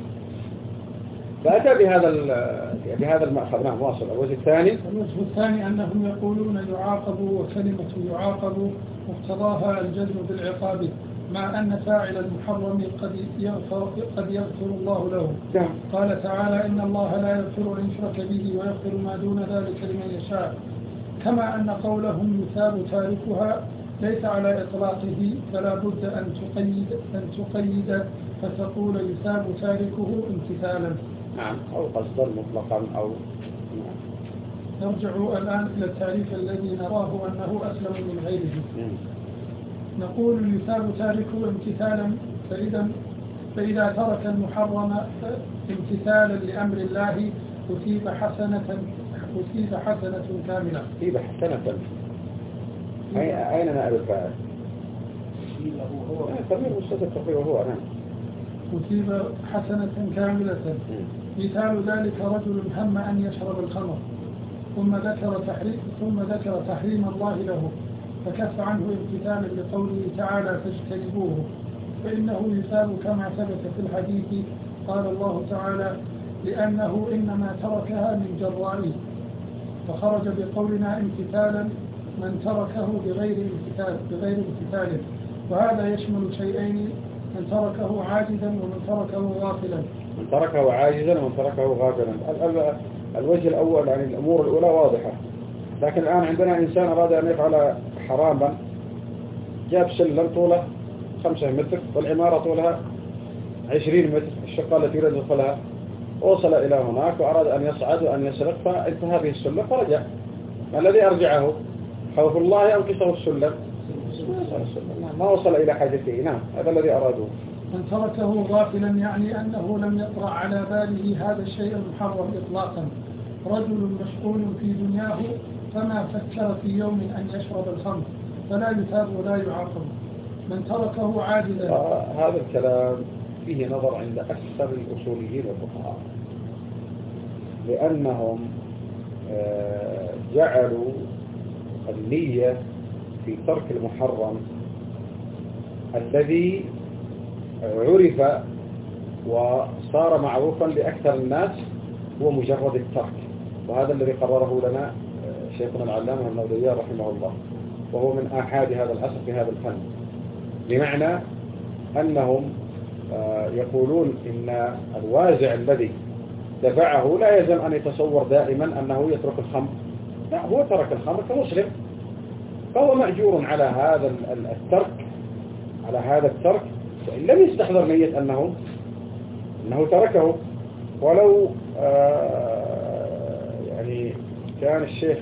فأتى بهذا بهذا المأخذ. نعم واصل. الوجه الثاني الوجه الثاني أنهم يقولون يعاقب، وكلمة يعاقب مقتضاها الجزم بالعقاب، مع أن فاعل المحرم قد يغفر, قد يغفر الله له. نعم. قال تعالى إن الله لا يغفر أن يشرك به ويغفر ما دون ذلك لمن يشاء. كما أن قولهم يثاب تاركها ليس على إطلاقه، فلا بد أن تقيد أن تقيد فتقول يثاب تاركه امتثالا. نعم، أو قصدا مطلقا أو نعم. نرجع الآن إلى التعريف الذي نراه أنه أسلم من غيره. نعم. نقول يثاب تاركه امتثالا، فإذا فإذا ترك المحرم امتثالا لأمر الله أثيب حسنة أثيب حسنة كاملة. أثيب حسنة. أين نائب الفاعل؟ ضمير مستتر تقريبا هو. نعم. أثيب حسنة كاملة. مثال ذلك رجل هم أن يشرب الخمر ثم ذكر تحريم ثم ذكر تحريم الله له فكف عنه امتثالا لقوله تعالى فاجتنبوه، فإنه يثاب كما ثبت في الحديث. قال الله تعالى لأنه إنما تركها من جرائه، فخرج بقولنا امتثالا من تركه بغير امتثال بغير امتثاله، وهذا يشمل شيئين: من تركه عاجزا ومن تركه غافلا. من تركه عاجزا ومن تركه غافلا. الوجه الأول يعني الأمور الأولى واضحة، لكن الآن عندنا إنسان أراد أن يفعل حراما، جاب سلم طوله خمسة متر والعمارة طولها عشرين متر، الشقة التي يريد يدخلها، وصل إلى هناك وأراد أن يصعد وأن يسرق فانتهى به السلم فرجع. ما الذي أرجعه؟ خوف الله أنقصه السلم، ما وصل إلى حاجته. نعم، هذا الذي أرادوه. من تركه غافلا يعني أنه لم يطرأ على باله هذا الشيء المحرم إطلاقا. رجل مشغول في دنياه فما فكر في يوم أن يشرب الخمر فلا يثاب ولا يعاقب. من تركه عاجزا. آه هذا الكلام فيه نظر عند أكثر الأصوليين والفقهاء، لأنهم آه جعلوا النية في ترك المحرم الذي عرف وصار معروفا لأكثر الناس هو مجرد الترك، وهذا الذي قرره لنا شيخنا العلامة النووي رحمه الله، وهو من آحاد هذا العصر في هذا الفن. بمعنى أنهم يقولون إن الوازع الذي دفعه لا يلزم أن يتصور دائما أنه يترك الخمر، لا، هو ترك الخمر كمسلم، فهو مأجور على هذا الترك على هذا الترك وإن لم يستحضر نية أنه أنه تركه. ولو يعني كان الشيخ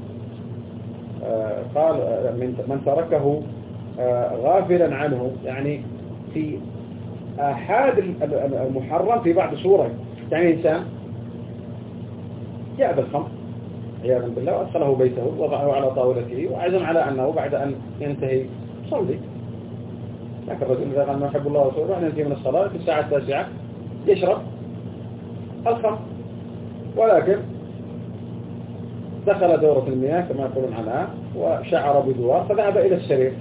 قال من من تركه غافلا عنه، يعني في آحاد المحرم في بعض صورة، يعني إنسان جاء بالخمر عياذا بالله وأدخله بيته وضعه على طاولته وعزم على أنه بعد أن ينتهي صلي، لكن الرجل إذا قال ما يحب الله ورسوله أن ينتهي من الصلاة في الساعة التاسعة يشرب الخمر، ولكن دخل دورة المياه كما يقولون عنها وشعر بدوار فذهب إلى السرير،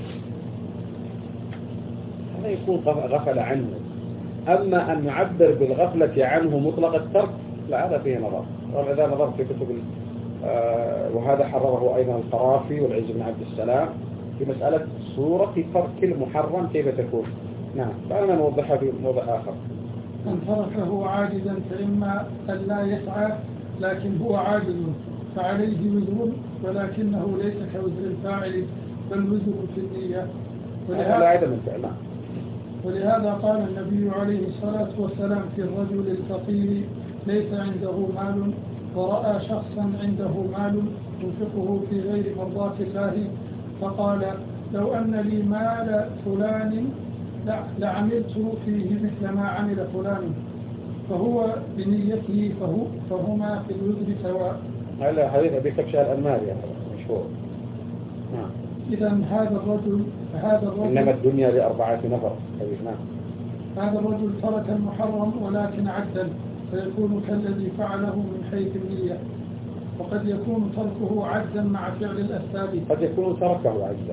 هذا يكون غفل عنه. أما أن نعبر بالغفلة عنه مطلق الترك لا، هذا فيه نظر. وإذا نظرت في كتب آه وهذا حرره أيضا القرافي والعز بن عبد السلام في مسألة صورة ترك المحرم كيف تكون. نعم، فأنا نوضحها في موضع آخر. من تركه عاجزا فإما أن لا يسعى لكن هو عاجز فعليه وزر، ولكنه ليس كوزر الفاعل بل وزر في النية. ولهذا, ولهذا قال النبي عليه الصلاة والسلام في الرجل الفقير ليس عنده مال ورأى شخصا عنده مال ينفقه في غير مرضاة الله فقال لو أن لي مال فلان لعملت فيه مثل ما عمل فلان، فهو بنيته فهو فهما في الوزر سواء. هذا حديث أبي كبشة الأنماري مشهور. نعم. إذا هذا الرجل هذا الرجل إنما الدنيا لأربعة نفر. نعم. هذا الرجل ترك المحرم ولكن عدل، فيكون كالذي فعله من حيث النية. وقد يكون تركه عجزا مع فعل الأسباب. قد يكون تركه عجزا.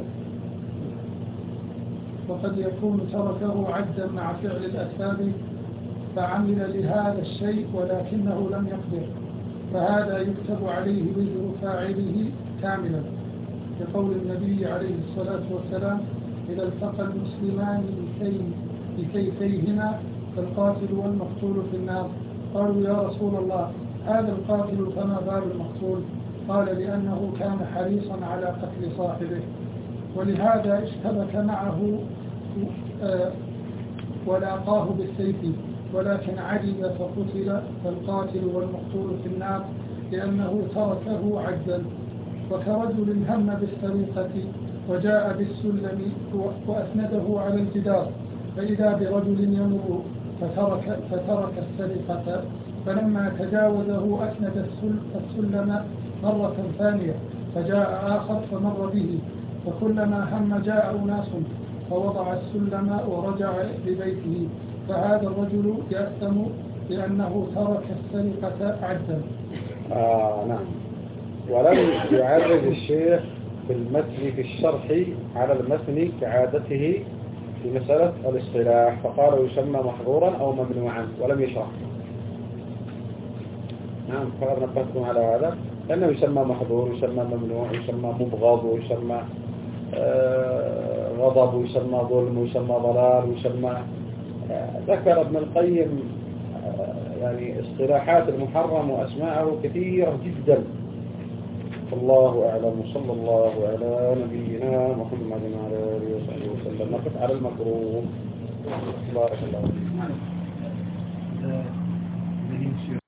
وقد يكون تركه عجزا مع فعل الأسباب فعمل لهذا الشيء ولكنه لم يقدر، فهذا يكتب عليه وزر فاعله كاملا، لقول النبي عليه الصلاة والسلام إذا التقى المسلمان بسيفيهما فالقاتل والمقتول في النار. قالوا يا رسول الله هذا القاتل فما بال المقتول؟ قال لأنه كان حريصا على قتل صاحبه، ولهذا اشتبك معه ولاقاه بالسيف ولكن عجز فقتل، فالقاتل والمقتول في النار لأنه تركه عجزا. وكرجل هم بالسرقة وجاء بالسلم وأسنده على الجدار فإذا برجل يمر فترك, فترك السرقة، فلما تجاوزه أسند السلم مرة ثانية فجاء آخر فمر به، فكلما هم جاء أناس فوضع السلم ورجع لبيته، فهذا الرجل يأثم لأنه ترك السرقة عجزا. آه نعم. ولم يعرض الشيخ في المتن في الشرح على المتن كعادته في مسألة الاصطلاح، فقال يسمى محظورا أو ممنوعا ولم يشرح. نعم، فقد نبهتكم على هذا لأنه يسمى محظور، يسمى ممنوع، يسمى مبغض، ويسمى آه غضب، ويسمى ظلم، ويسمى ضلال، ويسمى آه ذكر ابن القيم آه يعني اصطلاحات المحرم وأسماءه كثيرة جدا. الله أعلم. صلى الله على نبينا محمد وعلى آله وصحبه وسلم. نقف على المكروه. بارك الله فيك.